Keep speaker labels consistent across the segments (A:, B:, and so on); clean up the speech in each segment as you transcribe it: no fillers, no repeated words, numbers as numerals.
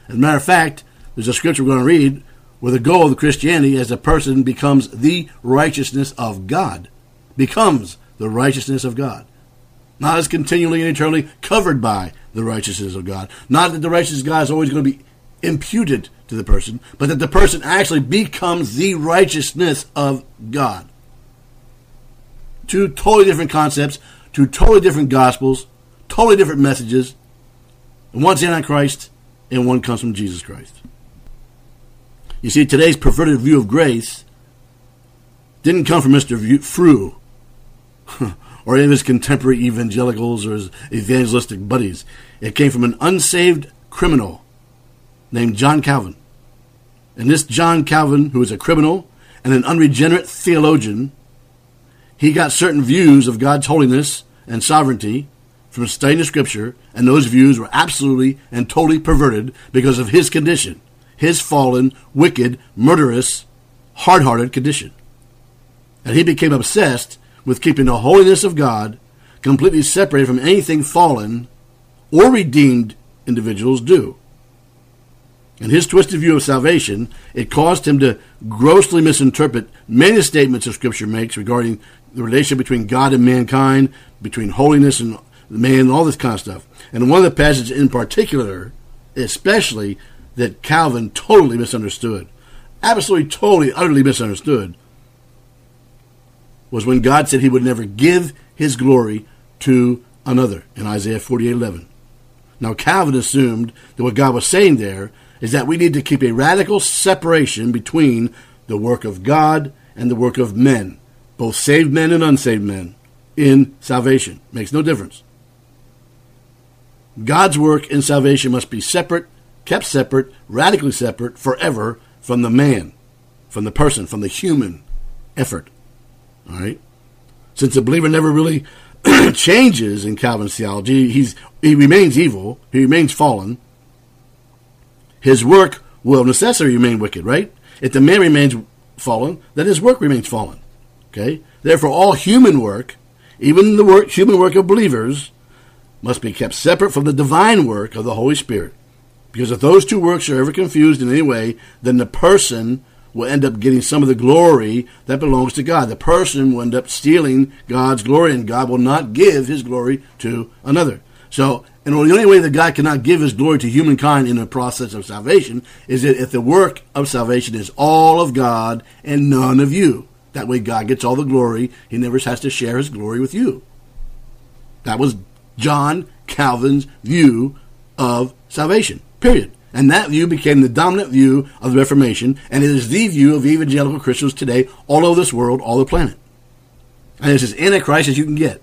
A: As a matter of fact, there's a scripture we're going to read where the goal of Christianity is a person becomes the righteousness of God. Becomes the righteousness of God. Not as continually and eternally covered by the righteousness of God. Not that the righteousness of God is always going to be imputed to the person, but that the person actually becomes the righteousness of God. Two totally different concepts, two totally different gospels, totally different messages. And one's Antichrist, and one comes from Jesus Christ. You see, today's perverted view of grace didn't come from Mr. Frew or any of his contemporary evangelicals or his evangelistic buddies. It came from an unsaved criminal named John Calvin. And this John Calvin, who is a criminal and an unregenerate theologian, he got certain views of God's holiness and sovereignty from studying the Scripture, and those views were absolutely and totally perverted because of his condition, his fallen, wicked, murderous, hard-hearted condition. And he became obsessed with keeping the holiness of God completely separated from anything fallen or redeemed individuals do. And his twisted view of salvation, it caused him to grossly misinterpret many statements of Scripture makes regarding the relationship between God and mankind, between holiness and man, and all this kind of stuff. And one of the passages in particular, especially, that Calvin totally misunderstood, absolutely, totally, utterly misunderstood, was when God said he would never give his glory to another in Isaiah 48:11. Now, Calvin assumed that what God was saying there is that we need to keep a radical separation between the work of God and the work of men, both saved men and unsaved men, in salvation. Makes no difference. God's work in salvation must be separate, kept separate, radically separate, forever from the man, from the person, from the human effort. All right? Since the believer never really changes in Calvin's theology, he remains evil, he remains fallen, his work will necessarily remain wicked, right? If the man remains fallen, then his work remains fallen. Okay? Therefore, all human work, even the human work of believers, must be kept separate from the divine work of the Holy Spirit. Because if those two works are ever confused in any way, then the person will end up getting some of the glory that belongs to God. The person will end up stealing God's glory, and God will not give his glory to another. So, and the only way that God cannot give his glory to humankind in the process of salvation is that if the work of salvation is all of God and none of you. That way God gets all the glory. He never has to share his glory with you. That was John Calvin's view of salvation, period. And that view became the dominant view of the Reformation, and it is the view of evangelical Christians today all over this world, all over the planet. And it's as antichrist as you can get.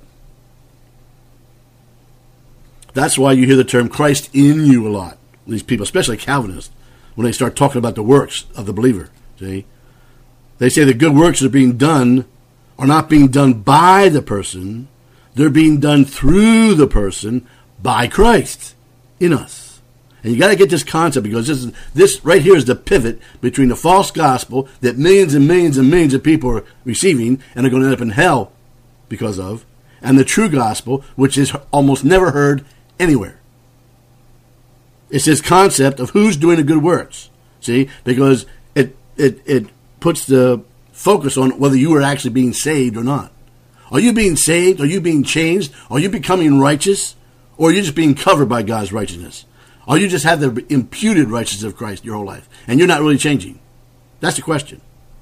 A: That's why you hear the term Christ in you a lot. These people, especially Calvinists, when they start talking about the works of the believer. See? They say the good works are not being done by the person. They're being done through the person by Christ in us. And you got to get this concept, because this right here is the pivot between the false gospel that millions and millions and millions of people are receiving and are going to end up in hell because of, and the true gospel, which is almost never heard anywhere. It's this concept of who's doing the good works. See, because it puts the focus on whether you are actually being saved or not. Are you being saved? Are you being changed? Are you becoming righteous? Or are you just being covered by God's righteousness? Or you just have the imputed righteousness of Christ your whole life, and you're not really changing? That's the question.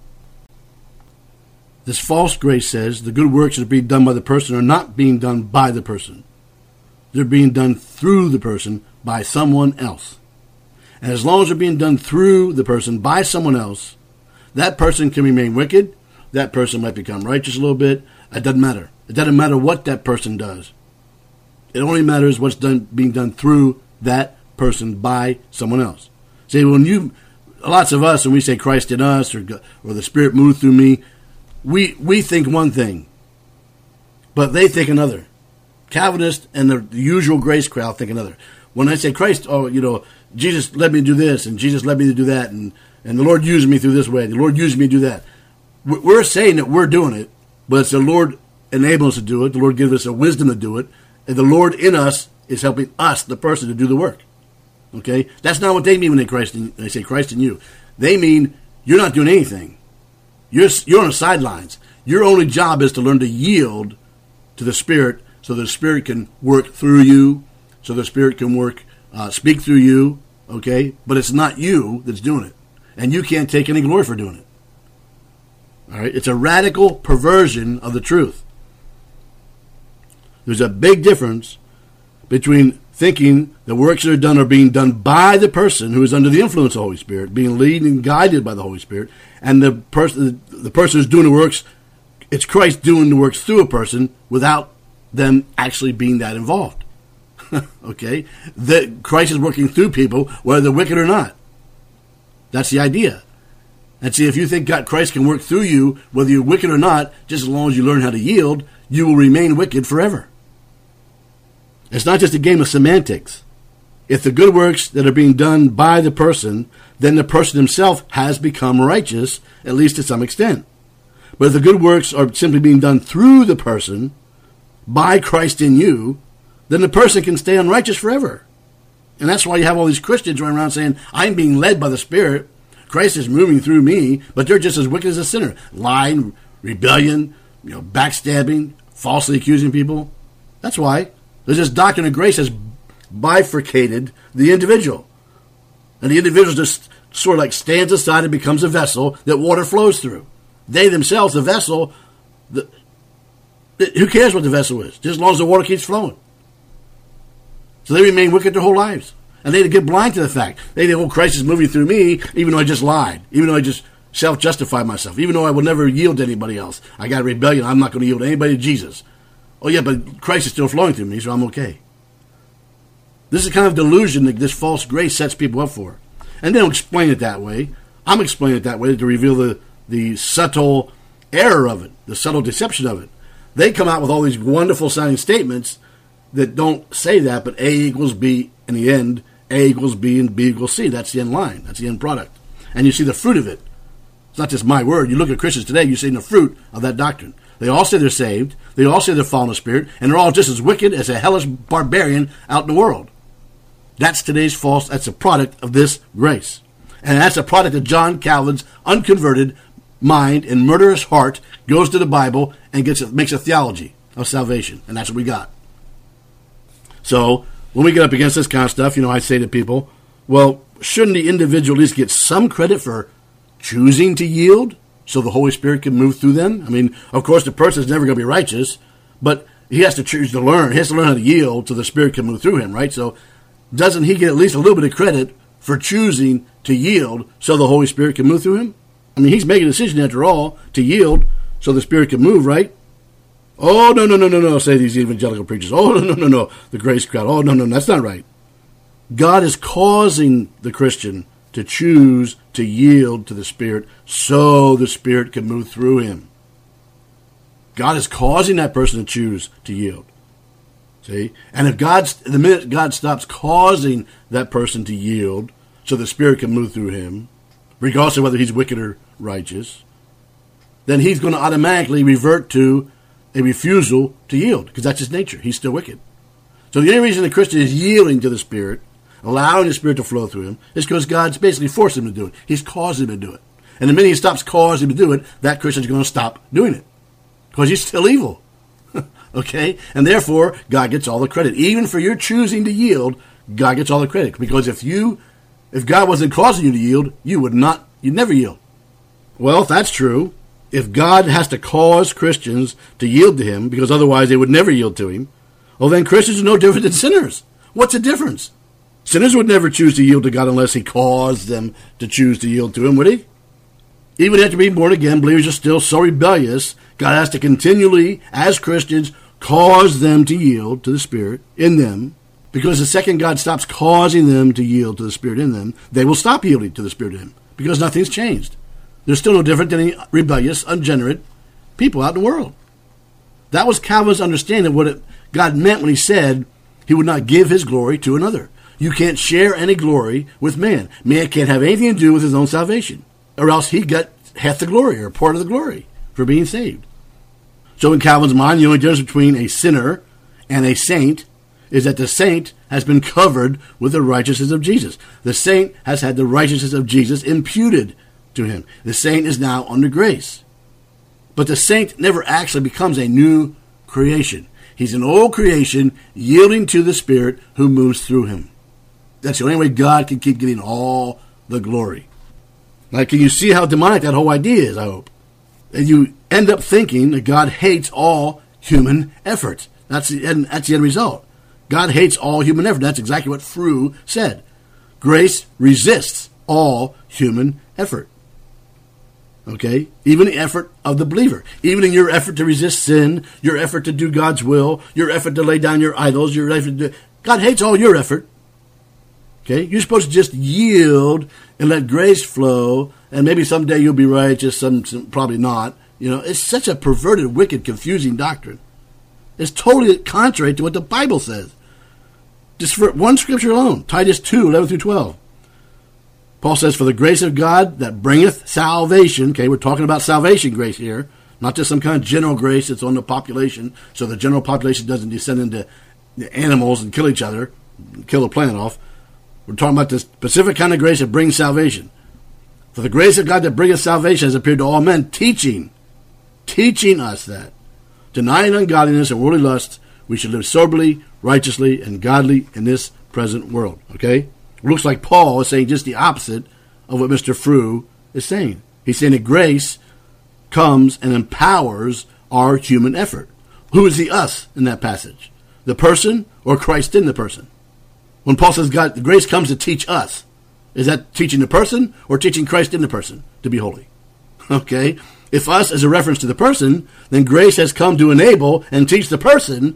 A: This false grace says the good works that are being done by the person are not being done by the person. They're being done through the person by someone else. And as long as they're being done through the person by someone else, that person can remain wicked. That person might become righteous a little bit. It doesn't matter. It doesn't matter what that person does. It only matters what's being done through that person by someone else. See, lots of us, when we say Christ in us or the Spirit moved through me, we think one thing, but they think another. Calvinists and the usual grace crowd think another. When I say Christ, Jesus led me to do this, and Jesus led me to do that, and the Lord used me through this way, the Lord used me to do that. We're saying that we're doing it, but it's the Lord enabling us to do it. The Lord gives us a wisdom to do it, and the Lord in us is helping us, the person, to do the work. Okay? That's not what they mean when they say Christ in you. They mean you're not doing anything. You're on the sidelines. Your only job is to learn to yield to the Spirit so the Spirit can work through you, so the Spirit can speak through you, okay? But it's not you that's doing it. And you can't take any glory for doing it. All right? It's a radical perversion of the truth. There's a big difference between thinking the works that are done are being done by the person who is under the influence of the Holy Spirit, being led and guided by the Holy Spirit, and the person who's doing the works, it's Christ doing the works through a person without them actually being that involved. Okay? That Christ is working through people, whether they're wicked or not. That's the idea. And see, if you think Christ can work through you, whether you're wicked or not, just as long as you learn how to yield, you will remain wicked forever. It's not just a game of semantics. If the good works that are being done by the person, then the person himself has become righteous, at least to some extent. But if the good works are simply being done through the person, by Christ in you, then the person can stay unrighteous forever. And that's why you have all these Christians running around saying, I'm being led by the Spirit, Christ is moving through me, but they're just as wicked as a sinner. Lying, rebellion, backstabbing, falsely accusing people. That's why. There's this doctrine of grace has bifurcated the individual. And the individual just sort of like stands aside and becomes a vessel that water flows through. They themselves, the vessel, who cares what the vessel is, just as long as the water keeps flowing. So they remain wicked their whole lives. And they get blind to the fact. They think, Christ is moving through me, even though I just lied, even though I just self-justify myself, even though I will never yield to anybody else. I got a rebellion, I'm not going to yield to anybody, to Jesus. Oh yeah, but Christ is still flowing through me, so I'm okay. This is the kind of delusion that this false grace sets people up for. And they don't explain it that way. I'm explaining it that way to reveal the subtle error of it, the subtle deception of it. They come out with all these wonderful sounding statements that don't say that, but A equals B in the end, A equals B and B equals C. That's the end line. That's the end product. And you see the fruit of it. It's not just my word. You look at Christians today, you see the fruit of that doctrine. They all say they're saved. They all say they're fallen of spirit. And they're all just as wicked as a hellish barbarian out in the world. That's today's false. That's a product of this grace. And that's a product of John Calvin's unconverted mind and murderous heart goes to the Bible and makes a theology of salvation. And that's what we got. So when we get up against this kind of stuff, I say to people, well, shouldn't the individual at least get some credit for choosing to yield so the Holy Spirit can move through them? I mean, of course, the person is never going to be righteous, but he has to choose to learn. He has to learn how to yield so the Spirit can move through him, right? So doesn't he get at least a little bit of credit for choosing to yield so the Holy Spirit can move through him? I mean, he's making a decision, after all, to yield so the Spirit can move, right? Oh, no, say these evangelical preachers. Oh, no, the grace crowd. Oh, no, that's not right. God is causing the Christian to choose to yield to the Spirit so the Spirit can move through him. God is causing that person to choose to yield. See? And if the minute God stops causing that person to yield so the Spirit can move through him, regardless of whether he's wicked or righteous, then he's going to automatically revert to a refusal to yield, because that's his nature. He's still wicked. So the only reason the Christian is yielding to the Spirit, allowing the Spirit to flow through him, is because God's basically forced him to do it. He's caused him to do it. And the minute he stops causing him to do it, that Christian's going to stop doing it, because he's still evil. Okay? And therefore, God gets all the credit. Even for your choosing to yield, God gets all the credit. Because if God wasn't causing you to yield, you'd never yield. Well, if that's true, if God has to cause Christians to yield to him, because otherwise they would never yield to him, well, then Christians are no different than sinners. What's the difference? Sinners would never choose to yield to God unless he caused them to choose to yield to him, would he? Even after being born again, believers are still so rebellious, God has to continually, as Christians, cause them to yield to the Spirit in them, because the second God stops causing them to yield to the Spirit in them, they will stop yielding to the Spirit in them, because nothing's changed. They're still no different than any rebellious, ungenerate people out in the world. That was Calvin's understanding of what God meant when he said he would not give his glory to another. You can't share any glory with man. Man can't have anything to do with his own salvation, or else he got half the glory or part of the glory for being saved. So in Calvin's mind, the only difference between a sinner and a saint is that the saint has been covered with the righteousness of Jesus. The saint has had the righteousness of Jesus imputed to him. The saint is now under grace. But the saint never actually becomes a new creation. He's an old creation yielding to the Spirit who moves through him. That's the only way God can keep getting all the glory. Now, can you see how demonic that whole idea is, I hope? And you end up thinking that God hates all human effort. That's the end result. God hates all human effort. That's exactly what Frew said. Grace resists all human effort. Okay? Even the effort of the believer. Even in your effort to resist sin, your effort to do God's will, your effort to lay down your idols, your effort to... God hates all your effort. Okay? You're supposed to just yield and let grace flow, and maybe someday you'll be righteous, some probably not. You know, it's such a perverted, wicked, confusing doctrine. It's totally contrary to what the Bible says. Just for one scripture alone, Titus 2, 11 through 12. Paul says, for the grace of God that bringeth salvation, okay, we're talking about salvation grace here, not just some kind of general grace that's on the population, so the general population doesn't descend into animals and kill each other, kill the planet off. We're talking about this specific kind of grace that brings salvation. For the grace of God that bringeth salvation has appeared to all men, teaching us that, denying ungodliness and worldly lusts, we should live soberly, righteously, and godly in this present world. Okay? It looks like Paul is saying just the opposite of what Mr. Frew is saying. He's saying that grace comes and empowers our human effort. Who is the us in that passage? The person or Christ in the person? When Paul says God, grace comes to teach us, is that teaching the person or teaching Christ in the person to be holy? Okay? If us is a reference to the person, then grace has come to enable and teach the person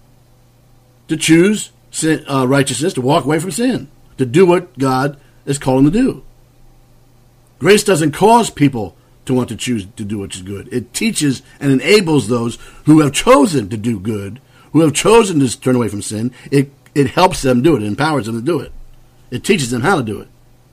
A: to choose sin, righteousness, to walk away from sin, to do what God is calling them to do. Grace doesn't cause people to want to choose to do what is good. It teaches and enables those who have chosen to do good, who have chosen to turn away from sin. It helps them do it. It empowers them to do it. It teaches them how to do it.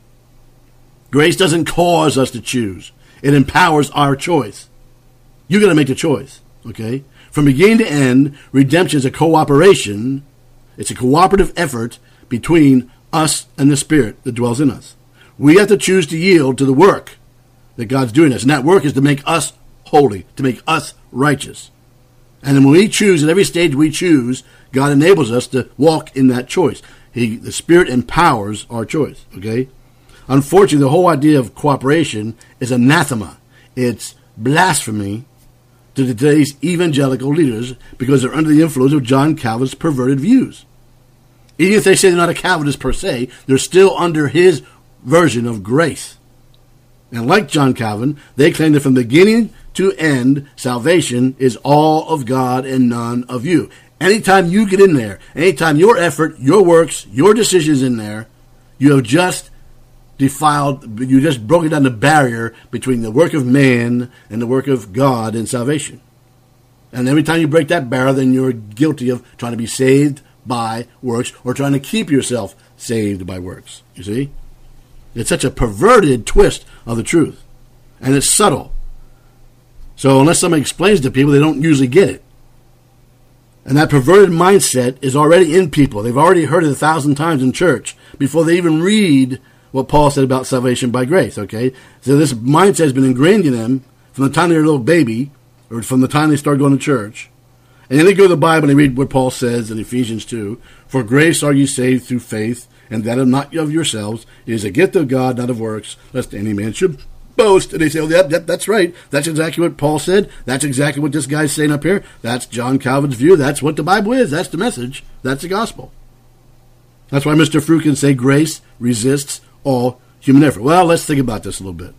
A: Grace doesn't cause us to choose. It empowers our choice. You're going to make the choice, okay? From beginning to end, redemption is a cooperation. It's a cooperative effort between us and the Spirit that dwells in us. We have to choose to yield to the work that God's doing us. And that work is to make us holy, to make us righteous. And then when we choose, at every stage we choose, God enables us to walk in that choice. The Spirit empowers our choice, okay? Unfortunately, the whole idea of cooperation is anathema. It's blasphemy to today's evangelical leaders because they're under the influence of John Calvin's perverted views. Even if they say they're not a Calvinist per se, they're still under his version of grace. And like John Calvin, they claim that from beginning to end, salvation is all of God and none of you. Anytime you get in there, anytime your effort, your works, your decisions in there, you have just defiled, you just broken down the barrier between the work of man and the work of God in salvation. And every time you break that barrier, then you're guilty of trying to be saved by works or trying to keep yourself saved by works. You see? It's such a perverted twist of the truth. And it's subtle. So unless somebody explains it to people, they don't usually get it. And that perverted mindset is already in people. They've already heard it 1,000 times in church before they even read what Paul said about salvation by grace, okay? So this mindset has been ingrained in them from the time they're a little baby or from the time they start going to church. And then they go to the Bible and they read what Paul says in Ephesians 2. For grace are you saved through faith, and that of not of yourselves. It is a gift of God, not of works, lest any man should boast. And they say, oh, yep, that's right. That's exactly what Paul said. That's exactly what this guy's saying up here. That's John Calvin's view. That's what the Bible is. That's the message. That's the gospel. That's why Mr. Frew can say grace resists all human effort. Well, let's think about this a little bit.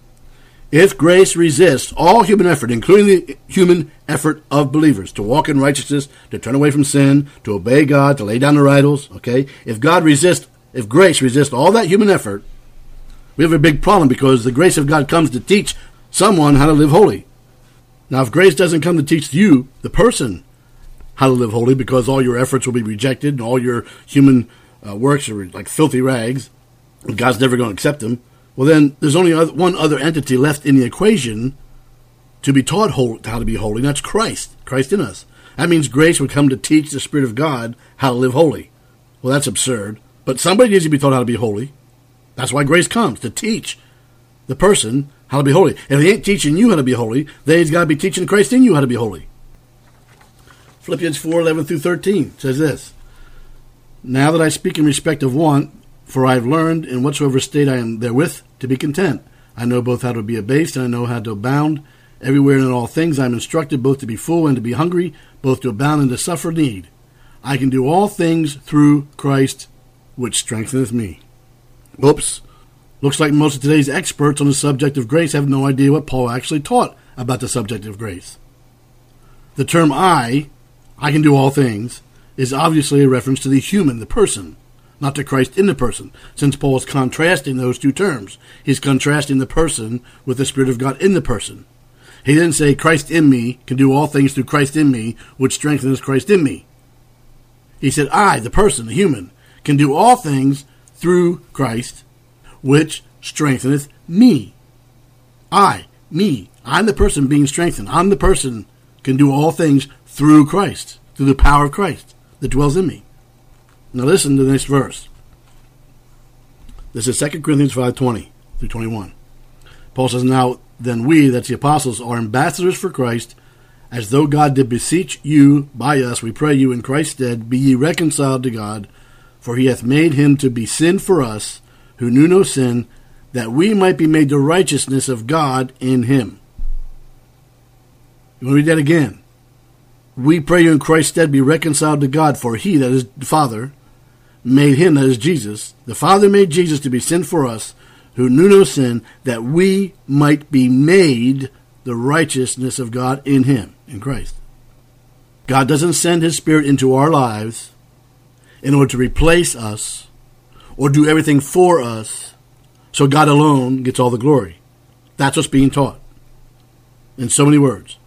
A: If grace resists all human effort, including the human effort of believers, to walk in righteousness, to turn away from sin, to obey God, to lay down their idols, okay? If grace resists all that human effort, we have a big problem because the grace of God comes to teach someone how to live holy. Now, if grace doesn't come to teach you, the person, how to live holy because all your efforts will be rejected and all your human works are like filthy rags, and God's never going to accept them, well, then there's only one other entity left in the equation to be taught how to be holy, and that's Christ in us. That means grace would come to teach the Spirit of God how to live holy. Well, that's absurd. But somebody needs to be taught how to be holy. That's why grace comes, to teach the person how to be holy. If he ain't teaching you how to be holy, then he's got to be teaching Christ in you how to be holy. Philippians 4:11-13 says this, Now that I speak in respect of want, for I have learned in whatsoever state I am therewith to be content. I know both how to be abased and I know how to abound. Everywhere and in all things I am instructed both to be full and to be hungry, both to abound and to suffer need. I can do all things through Christ, which strengtheneth me. Oops. Looks like most of today's experts on the subject of grace have no idea what Paul actually taught about the subject of grace. The term I can do all things, is obviously a reference to the human, the person, not to Christ in the person, since Paul is contrasting those two terms. He's contrasting the person with the Spirit of God in the person. He didn't say Christ in me can do all things through Christ in me, which strengthens Christ in me. He said I, the person, the human, can do all things through Christ, which strengtheneth me. Me. I'm the person being strengthened. I'm the person can do all things through Christ, through the power of Christ that dwells in me. Now listen to the next verse. This is 2 Corinthians 5:20-21. Paul says, Now then we, that's the apostles, are ambassadors for Christ, as though God did beseech you by us, we pray you in Christ's stead, be ye reconciled to God, for he hath made him to be sin for us, who knew no sin, that we might be made the righteousness of God in him. You want to read that again? We pray you in Christ's stead be reconciled to God, for he, that is the Father, made him, that is Jesus. The Father made Jesus to be sin for us, who knew no sin, that we might be made the righteousness of God in him, in Christ. God doesn't send his Spirit into our lives in order to replace us or do everything for us, so God alone gets all the glory. That's what's being taught in so many words.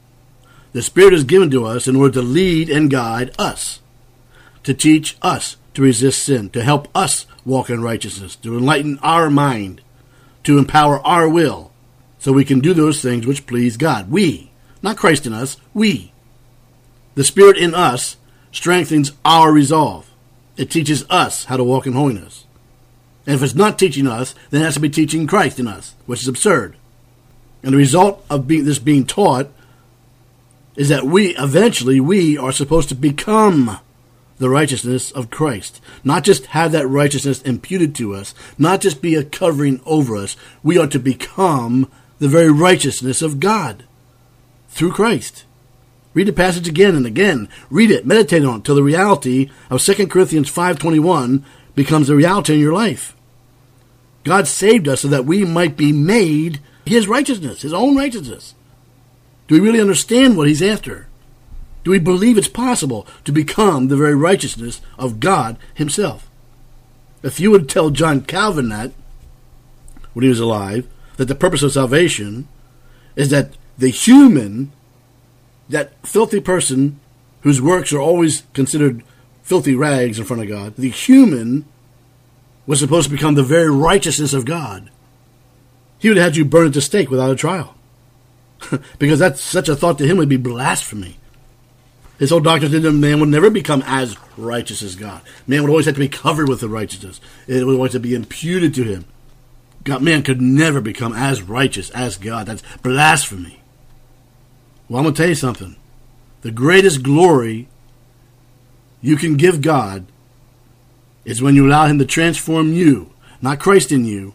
A: The Spirit is given to us in order to lead and guide us, to teach us to resist sin, to help us walk in righteousness, to enlighten our mind, to empower our will, so we can do those things which please God. We, not Christ in us, we. The Spirit in us strengthens our resolve. It teaches us how to walk in holiness. And if it's not teaching us, then it has to be teaching Christ in us, which is absurd. And the result of this being taught is that we are supposed to become the righteousness of Christ. Not just have that righteousness imputed to us, not just be a covering over us. We are to become the very righteousness of God through Christ. Read the passage again and again. Read it, meditate on it, till the reality of 2 Corinthians 5:21 becomes a reality in your life. God saved us so that we might be made his righteousness, his own righteousness. Do we really understand what he's after? Do we believe it's possible to become the very righteousness of God himself? If you would tell John Calvin that, when he was alive, that the purpose of salvation is that the human, that filthy person whose works are always considered filthy rags in front of God, the human was supposed to become the very righteousness of God, he would have had you burn at the stake without a trial. Because that's such a thought to him would be blasphemy. His whole doctrine is that man would never become as righteous as God. Man would always have to be covered with the righteousness. It would always have to be imputed to him. Man could never become as righteous as God. That's blasphemy. Well, I'm going to tell you something. The greatest glory you can give God is when you allow him to transform you, not Christ in you,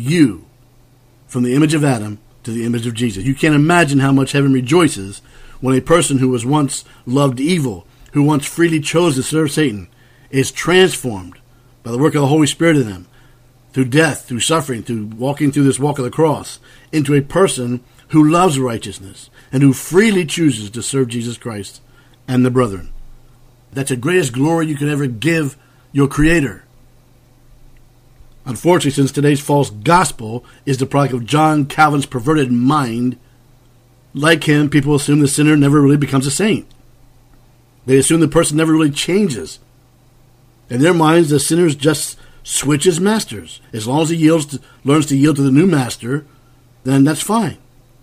A: from the image of Adam to the image of Jesus. You can't imagine how much heaven rejoices when a person who was once loved evil, who once freely chose to serve Satan, is transformed by the work of the Holy Spirit in them, through death, through suffering, through walking through this walk of the cross, into a person who loves righteousness and who freely chooses to serve Jesus Christ and the brethren. That's the greatest glory you can ever give your Creator. Unfortunately, since today's false gospel is the product of John Calvin's perverted mind, like him, people assume the sinner never really becomes a saint. They assume the person never really changes. In their minds, the sinner just switches masters. As long as he learns to yield to the new master, then that's fine.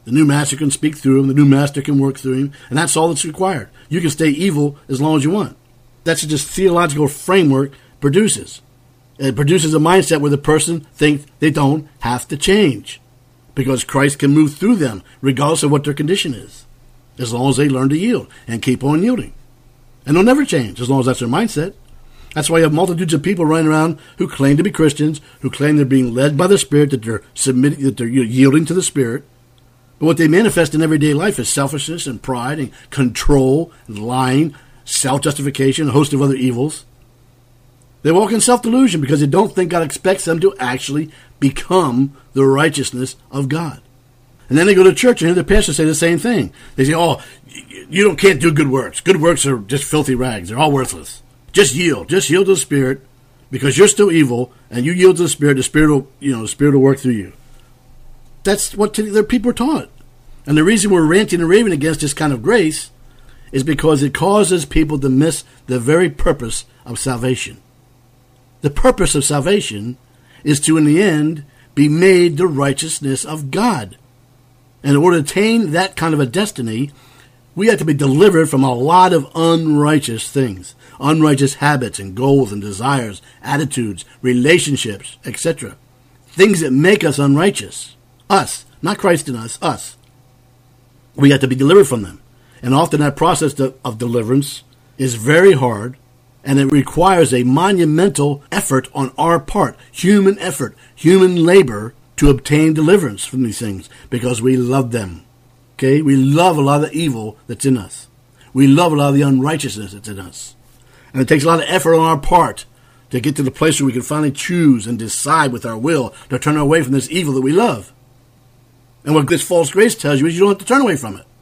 A: The new master can speak through him. The new master can work through him. And that's all that's required. You can stay evil as long as you want. That's what this theological framework produces. It produces a mindset where the person thinks they don't have to change because Christ can move through them regardless of what their condition is, as long as they learn to yield and keep on yielding. And they'll never change as long as that's their mindset. That's why you have multitudes of people running around who claim to be Christians, who claim they're being led by the Spirit, that they're submitting, that they're yielding to the Spirit. But what they manifest in everyday life is selfishness and pride and control and lying, self-justification, a host of other evils. They walk in self-delusion because they don't think God expects them to actually become the righteousness of God. And then they go to church and hear the pastor say the same thing. They say, oh, you can't do good works. Good works are just filthy rags. They're all worthless. Just yield. Just yield to the Spirit because you're still evil and you yield to the Spirit. The Spirit will work through you. That's what their people are taught. And the reason we're ranting and raving against this kind of grace is because it causes people to miss the very purpose of salvation. The purpose of salvation is to, in the end, be made the righteousness of God. And in order to attain that kind of a destiny, we have to be delivered from a lot of unrighteous things, unrighteous habits and goals and desires, attitudes, relationships, etc. Things that make us unrighteous. Us, not Christ in us, us. We have to be delivered from them. And often that process of deliverance is very hard, and it requires a monumental effort on our part, human effort, human labor, to obtain deliverance from these things, because we love them. Okay? We love a lot of the evil that's in us. We love a lot of the unrighteousness that's in us. And it takes a lot of effort on our part to get to the place where we can finally choose and decide with our will to turn away from this evil that we love. And what this false grace tells you is you don't have to turn away from it.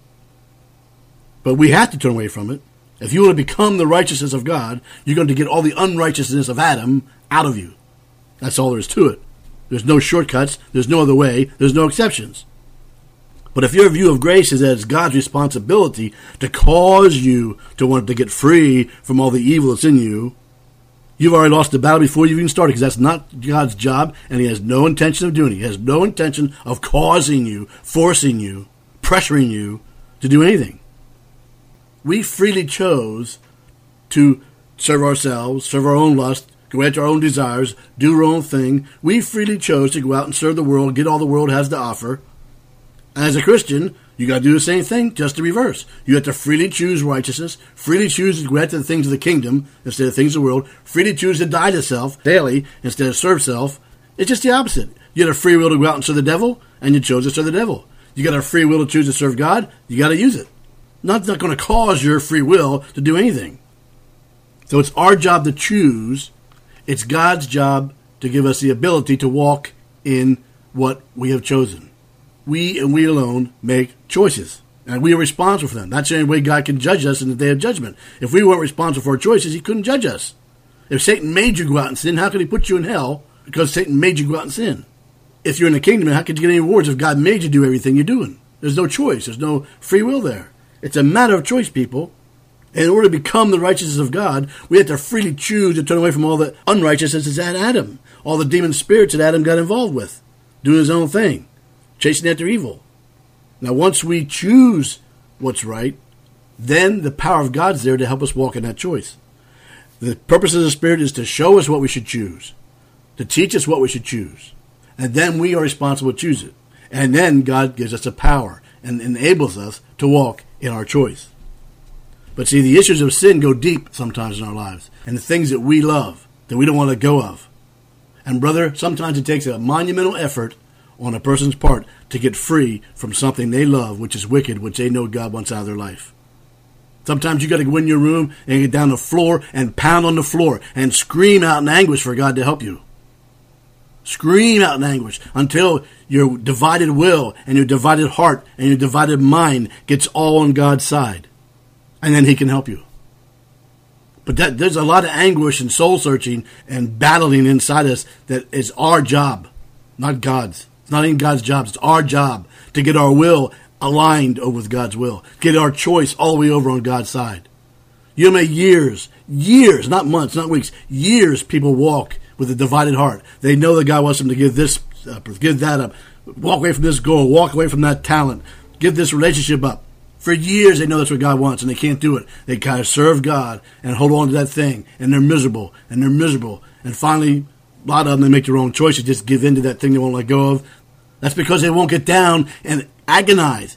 A: But we have to turn away from it. If you want to become the righteousness of God, you're going to get all the unrighteousness of Adam out of you. That's all there is to it. There's no shortcuts. There's no other way. There's no exceptions. But if your view of grace is that it's God's responsibility to cause you to want to get free from all the evil that's in you, you've already lost the battle before you've even started, because that's not God's job, and He has no intention of doing it. He has no intention of causing you, forcing you, pressuring you to do anything. We freely chose to serve ourselves, serve our own lust, go after our own desires, do our own thing. We freely chose to go out and serve the world, get all the world has to offer. And as a Christian, you got to do the same thing, just the reverse. You have to freely choose righteousness, freely choose to go after the things of the kingdom instead of things of the world, freely choose to die to self daily instead of serve self. It's just the opposite. You got a free will to go out and serve the devil, and you chose to serve the devil. You got a free will to choose to serve God, you got to use it. Not going to cause your free will to do anything. So it's our job to choose. It's God's job to give us the ability to walk in what we have chosen. We and we alone make choices, and we are responsible for them. That's the only way God can judge us in the day of judgment. If we weren't responsible for our choices, He couldn't judge us. If Satan made you go out and sin, how could He put you in hell because Satan made you go out and sin? If you're in the kingdom, how could you get any rewards if God made you do everything you're doing? There's no choice. There's no free will there. It's a matter of choice, people. And in order to become the righteousness of God, we have to freely choose to turn away from all the unrighteousness that's at Adam, all the demon spirits that Adam got involved with, doing his own thing, chasing after evil. Now, once we choose what's right, then the power of God's there to help us walk in that choice. The purpose of the Spirit is to show us what we should choose, to teach us what we should choose. And then we are responsible to choose it. And then God gives us the power and enables us to walk in our choice. But see, the issues of sin go deep sometimes in our lives, and the things that we love, that we don't want to let go of. And brother, sometimes it takes a monumental effort on a person's part to get free from something they love, which is wicked, which they know God wants out of their life. Sometimes you got to go in your room and get down the floor and pound on the floor and scream out in anguish for God to help you. Scream out in anguish until your divided will and your divided heart and your divided mind gets all on God's side. And then He can help you. But there's a lot of anguish and soul searching and battling inside us that is our job, not God's. It's not even God's job. It's our job to get our will aligned with God's will. Get our choice all the way over on God's side. You know, years, not months, not weeks, years people walk with a divided heart. They know that God wants them to give this up or give that up, walk away from this goal, walk away from that talent, give this relationship up. For years, they know that's what God wants, and they can't do it. They kind of serve God and hold on to that thing, and they're miserable, and they're miserable. And finally, a lot of them, they make their own choices, just give in to that thing they won't let go of. That's because they won't get down and agonize.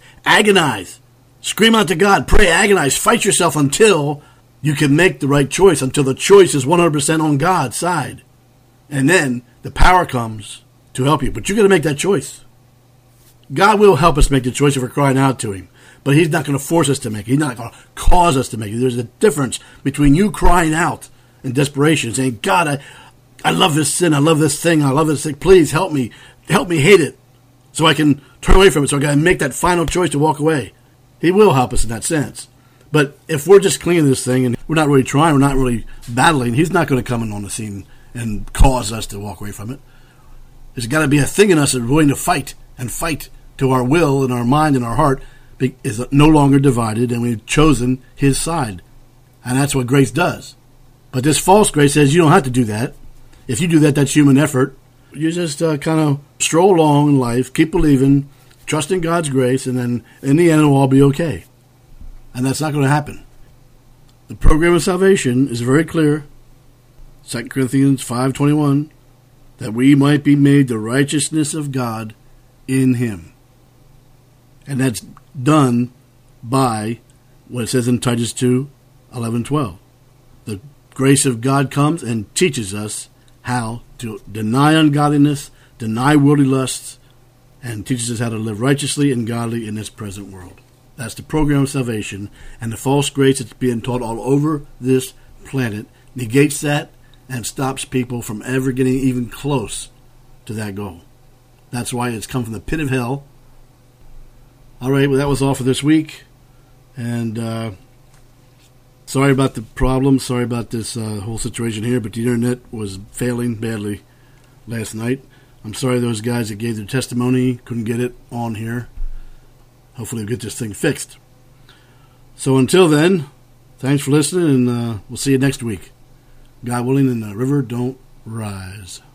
A: Scream out to God, pray, agonize, fight yourself until you can make the right choice, until the choice is 100% on God's side. And then the power comes to help you. But you got to make that choice. God will help us make the choice if we're crying out to Him. But He's not going to force us to make it. He's not going to cause us to make it. There's a difference between you crying out in desperation, saying, God, I love this sin. I love this thing. I love this thing. Please help me. Help me hate it so I can turn away from it, so I can make that final choice to walk away. He will help us in that sense. But if we're just clinging to this thing and we're not really trying, we're not really battling, He's not going to come in on the scene and cause us to walk away from it. There's got to be a thing in us that's willing to fight till our will and our mind and our heart is no longer divided and we've chosen His side. And that's what grace does. But this false grace says you don't have to do that. If you do that, that's human effort. You just kind of stroll along in life, keep believing, trust in God's grace, and then in the end it'll all be okay. And that's not going to happen. The program of salvation is very clear. 2 Corinthians 5:21, that we might be made the righteousness of God in Him. And that's done by what it says in Titus 2:11-12. The grace of God comes and teaches us how to deny ungodliness, deny worldly lusts, and teaches us how to live righteously and godly in this present world. That's the program of salvation, and the false grace that's being taught all over this planet negates that and stops people from ever getting even close to that goal. That's why it's come from the pit of hell. All right, well, that was all for this week. And sorry about the problem. Sorry about this whole situation here, but the internet was failing badly last night. I'm sorry those guys that gave their testimony couldn't get it on here. Hopefully we'll get this thing fixed. So until then, thanks for listening, and we'll see you next week. God willing, and the river don't rise.